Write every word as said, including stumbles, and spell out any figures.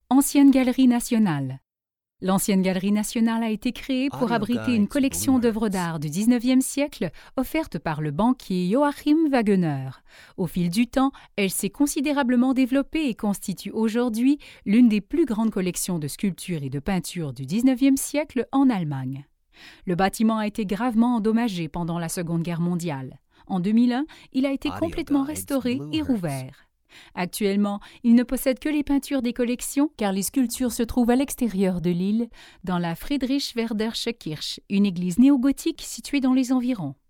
Ancienne Galerie Nationale. L'Ancienne Galerie Nationale a été créée pour abriter une collection d'œuvres d'art du dix-neuvième siècle offerte par le banquier Joachim Wagener. Au fil du temps, elle s'est considérablement développée et constitue aujourd'hui l'une des plus grandes collections de sculptures et de peintures du dix-neuvième siècle en Allemagne. Le bâtiment a été gravement endommagé pendant la Seconde Guerre mondiale. En deux mille un, il a été complètement restauré et rouvert. Actuellement, il ne possède que les peintures des collections car les sculptures se trouvent à l'extérieur de l'île, dans la Friedrichswerdersche Kirche, une église néogothique située dans les environs.